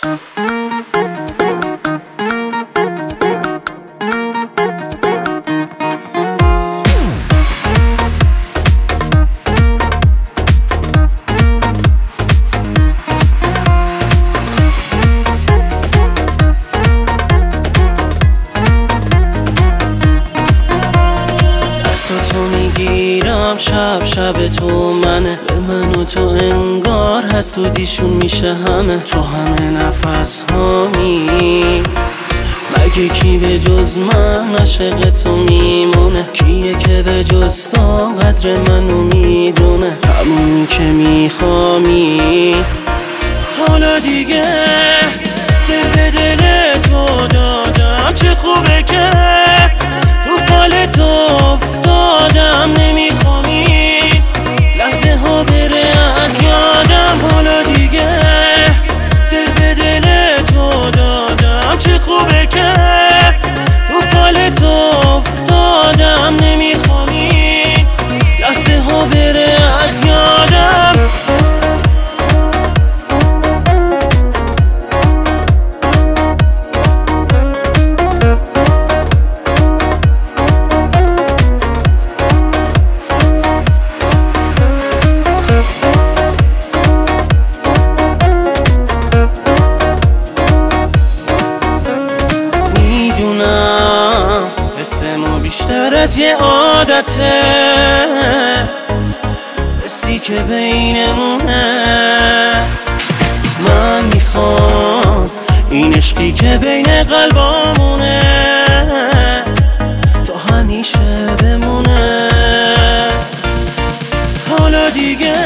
تو میگیرم شب تو منه، به من و تو انگار حسودیشون میشه همه. تو همه نفس هامی، مگه کی به جز من عاشق تو میمونه؟ کیه که به جز تو قدر منو میدونه؟ همونی که میخوامی. حالا دیگه دل به دل تو دادم، چه خوبه که تو فال تو افتادم. نمیخوامی لحظه ها بره از یادم. حالا دیگه دل به دل تو دادم، چه خوبه که تو فال تو افتادم. نمیخوامی لحظه ها بره از یادم. حسمو بیشتر از یه عادته، حسی که بینمونه. من میخوام این عشقی که بین قلبامونه تا همیشه بمونه. حالا دیگه